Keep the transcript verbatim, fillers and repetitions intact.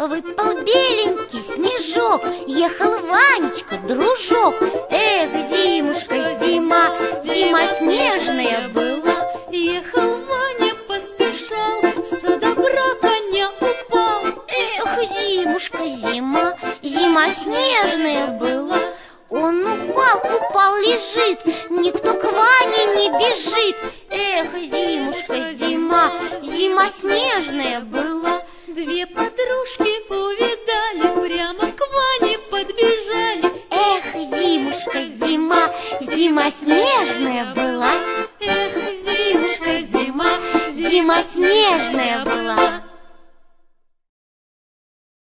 выпал беленький снежок, ехал Ванечка, дружок. Эх, зимушка, зима, зима снежная была. Ехал Ваня, поспешал, со добра коня упал. Эх, зимушка, зима, зима снежная была. Он упал, упал, лежит, никто к Ване не бежит. Эх, зимушка, зима, зима снежная была. Две подружки увидали, прямо к Ване подбежали. Эх, зимушка, зима, зима снежная была. Эх, зимушка, зима, Зима снежная была.